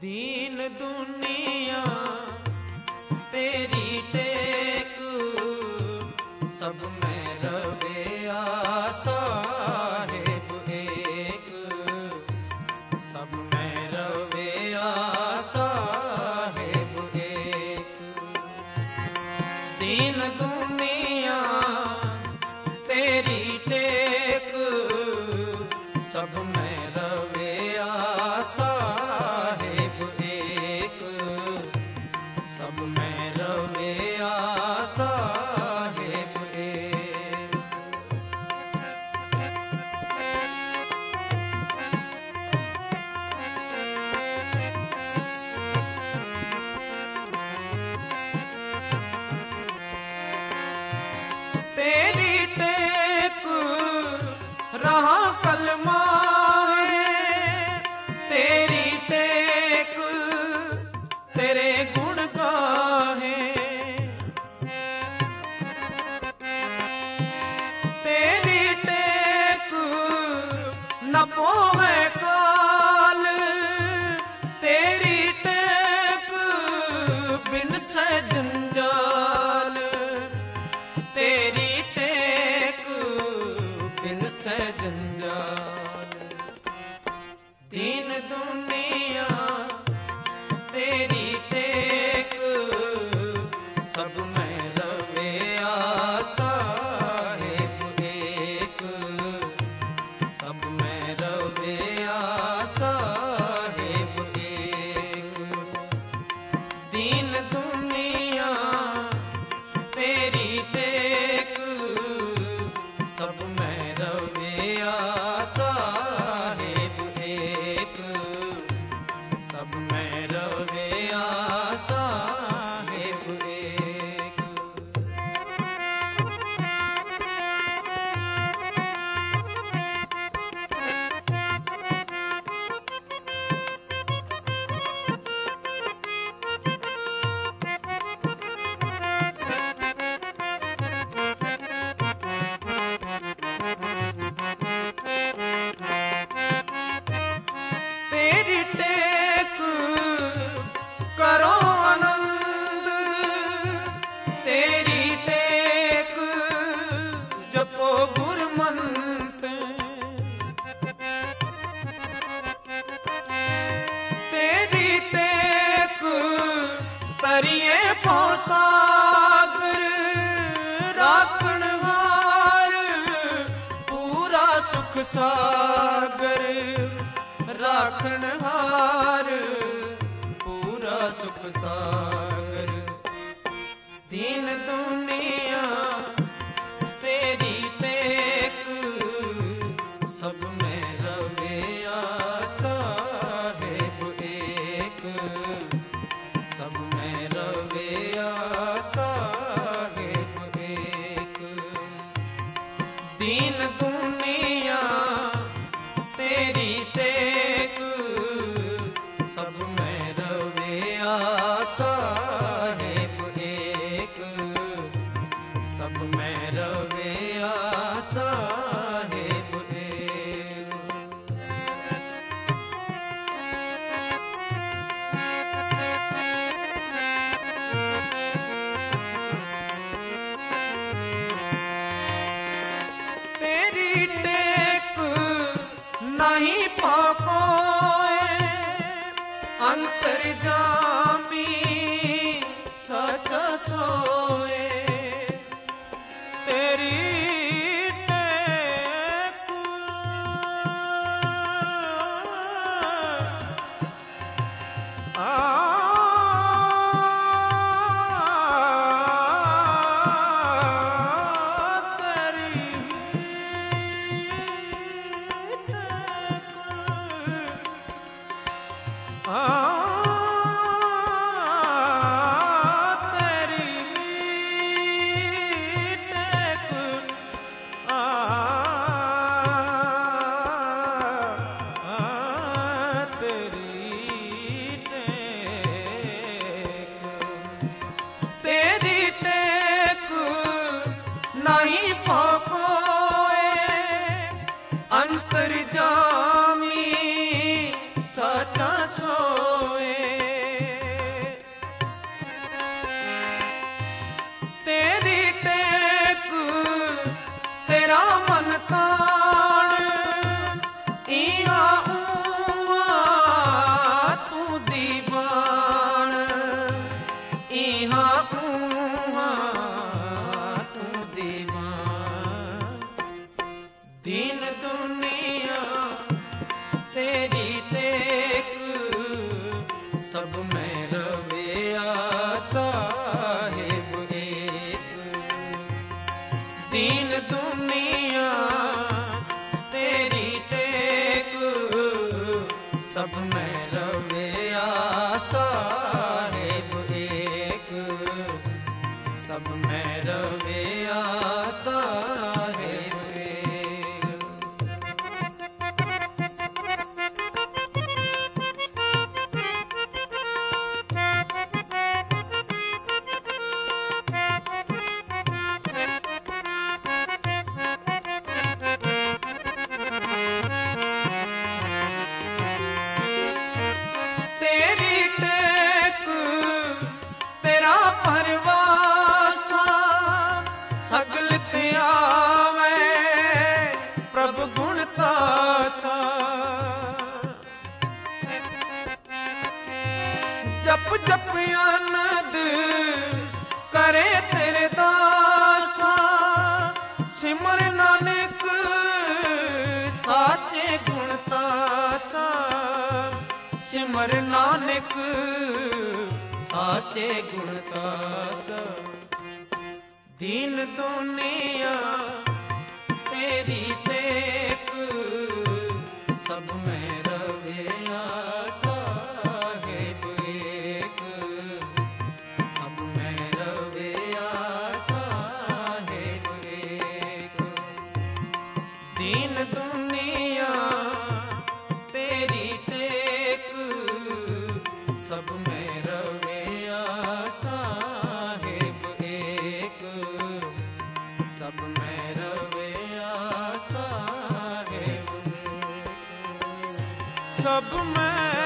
दीन दुनिया तेरी टेक, सब में रवे साहेब एक, सब में रवे साहेब एक। दीन दुनिया तेरी टेक, सब में रवे साहेब एक, सब में रवे साहेब एक। तेरी टेक रहा कलमा है, तेरी टेक तेरे गुण गाहे। तेरी टेक न पोवे काल, तेरी टेक बिन से जंजाल, तेरी टेक बिन से जंजाल। दीन दुनिया तेरी टेक, सब में रवे साहेब एक, सब में रवे साहेब एक। दीन दुनिया तेरी टेक, सब में रवे साहेब एक, सब में रवे साहेब एक। तेरी टेक करो आनंद, तेरी टेक जपो गुरमंत। तेरी टेक तरिए पौसागर, राखण हार पूरा सुख सागर, राखण हार पूरा सुख सागर। दीन दुनिया तेरी टेक, सब में रवे साहेब एक, सब में रवे साहेब एक। दीन दुनिया तेरी टेक, सब में रवे साहेब एक, सब में रवे साहेब एक। तेरी टेक नहीं पापोए, अंतर्जामी सचा सोए। तेरी टेक नहीं पापोए अंतर्जामी सचा सोए। सब में रविया साहिब एक। दीन दुनिया तेरी टेक, सब में रविया साहिब एक, सब में रविया साहिब एक। तेरी टेक तेरा परवासा, सगल ते आवे प्रभु गुण तासा। जप जप आनंद करे तेरे दासा, सिमर नानक साचे गुण तासा, सिमर नानक साचे गुण तासा। दीन दुनिया तेरी टेक, सब में रविया साहिब एक, सब में रविया साहिब एक। दीन दुनिया तेरी टेक, सब में रविया साहिब एक, सब में रविया साहिब एक। सब में